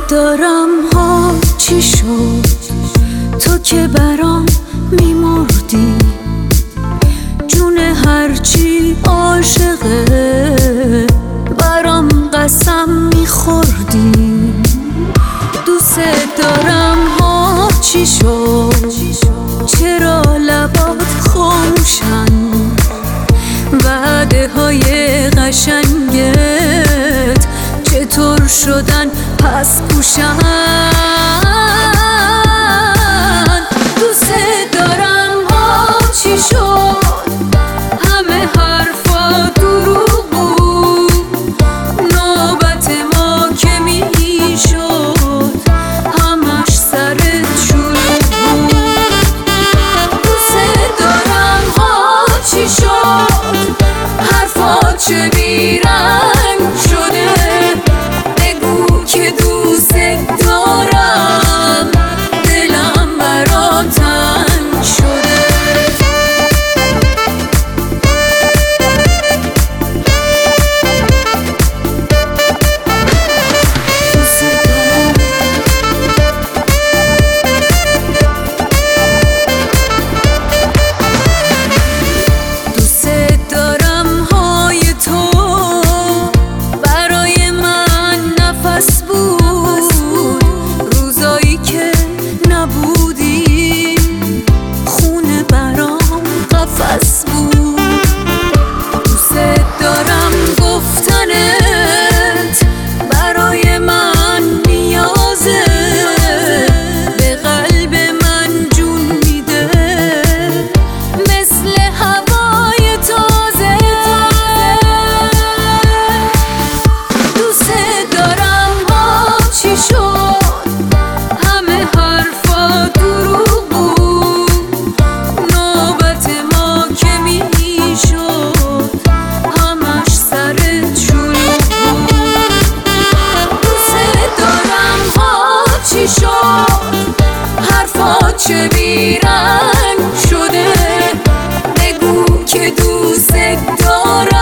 دارم ها چی شد تو که برام میمردی، جون هرچی عاشقه برام قسم میخوردی. دوست دارم ها چی شد چرا لبات خاموشن، وعده های قشنگت چطور شدن پس پوشن. دوست دارم ها چی شد همه حرفا دروغ بود، نوبت ما که میشد همش سرت شلوغ بود. دوست دارم ها چی شد حرفا چه بیرنگ شده، بگو که دوست دارم دلم برات تنگ شده. دوست دارم های تو برای من نفس بود، روزایی که نبودی خونه برام قفس بود. دوست دارم گفتنت برای من نیازه، به قلب من جون میده مثل هوای تازه. دوست دارم ها چی شد همه حرفا دروغ بود، نوبت ما که میشد همش سرت شلوغ بود. دوست دارم ها چی شد حرفا چه بیرنگ شده، بگو که دوست دارم